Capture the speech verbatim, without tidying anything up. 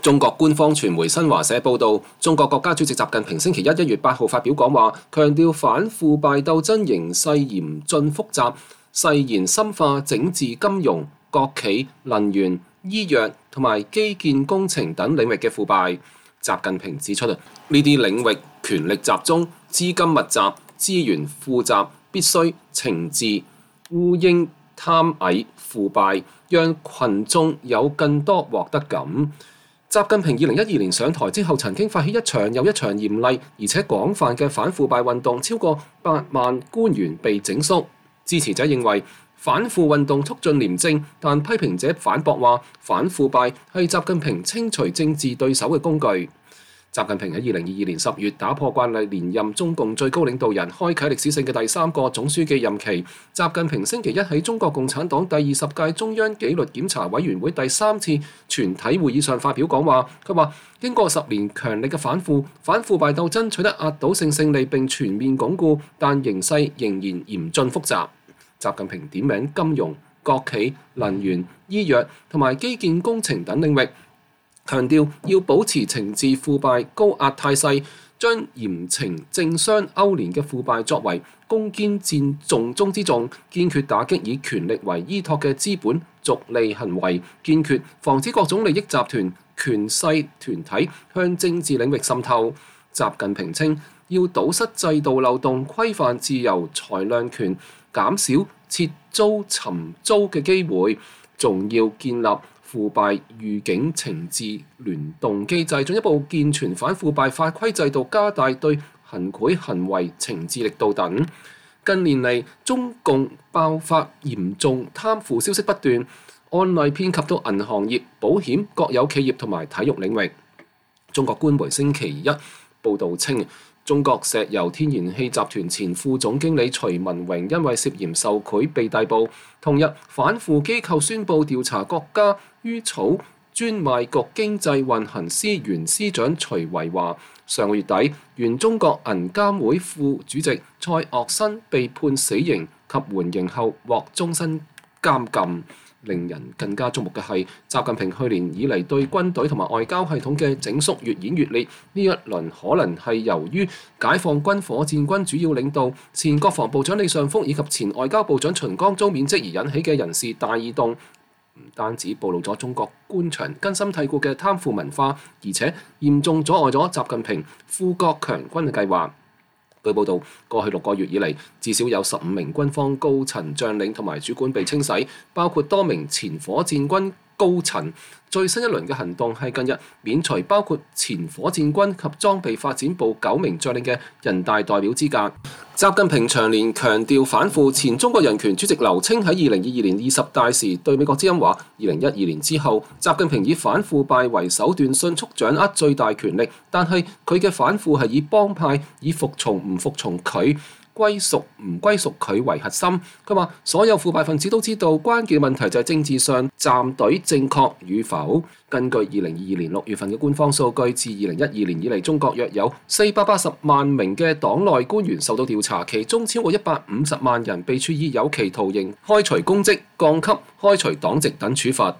中國官方傳媒新華社報導，中國國家主席習近平星期一一月八號發表講話，強調反腐敗鬥爭形勢嚴峻複雜，誓言深化整治金融、國企、能源、醫藥同埋基建工程等領域嘅腐敗。習近平指出，呢啲領域權力集中、資金密集、資源富集，必須懲治、烏蠅、貪偽、腐敗，讓群眾有更多獲得感。習近平二零一二年上台之後，曾經發起一場又一場嚴厲而且廣泛嘅反腐敗運動，超過八萬官員被整肅。支持者認為反腐運動促進廉政，但批評者反駁話反腐敗係習近平清除政治對手嘅工具。習近平喺二零二二年十月打破慣例連任中共最高領導人，開啟歷史性嘅第三個總書記任期。習近平星期一喺中國共產黨第二十屆中央紀律檢查委員會第三次全體會議上發表講話，佢話經過十年強力嘅反腐、反腐敗鬥爭取得壓倒性勝利並全面鞏固，但形勢仍然嚴峻複雜。習近平點名金融、國企、能源、醫藥同埋基建工程等領域，強調要保持懲治腐敗高壓態勢，將嚴懲政商勾連嘅腐敗作為攻堅戰重中之重，堅決打擊以權力為依託嘅資本逐利行為，堅決防止各種利益集團、權勢團體向政治領域滲透。習近平稱，要堵塞制度漏洞，規範自由裁量權，減少撤租尋租嘅機會，仲要建立腐敗預警懲治聯動機制，進一步健全反腐敗法規制度，加大對行賄行為懲治力度等。近年嚟，中共爆發嚴重貪腐消息不斷，案例遍及到銀行業、保險、國有企業同埋體育領域。中國官媒星期一報導稱，中國石油天然氣集團前副總經理徐文榮因為涉嫌受賄被逮捕。同日，反腐機構宣布調查國家煙草專賣局經濟運行司原司長徐維華。上個月底，原中國銀監會副主席蔡岳新被判死刑及緩刑後獲終身監禁。令人更加矚目嘅係，習近平去年以嚟對軍隊同埋外交系統嘅整肅越演越烈。呢一輪可能係由於解放軍火箭軍主要領導前國防部長李尚福以及前外交部長秦剛遭免職而引起嘅人事大異動，唔單止暴露咗中國官場根深蒂固嘅貪腐文化，而且嚴重阻礙咗習近平富國強軍嘅計劃。據報道，過去六個月以嚟，至少有十五名軍方高層將領同埋主管被清洗，包括多名前火箭軍高層。最新一輪嘅行動係近日免除包括前火箭軍及裝備發展部九名將領嘅人大代表資格。習近平長年強調反腐，前中國人權主席劉青喺二零二二年二十大時對美國之音話：二零一二年之後，習近平以反腐敗為手段，迅速掌握最大權力，但係佢嘅反腐係以幫派、以服從唔服從佢、歸屬唔歸屬佢為核心。佢話所有腐敗分子都知道，關鍵問題就係政治上站隊正確與否。根據二零二二年六月份嘅官方數據，自二零一二年以嚟，中國約有四百八十萬名嘅黨內官員受到調查，其中超過一百五十萬人被處以有期徒刑、開除公職、降級、開除黨籍等處罰。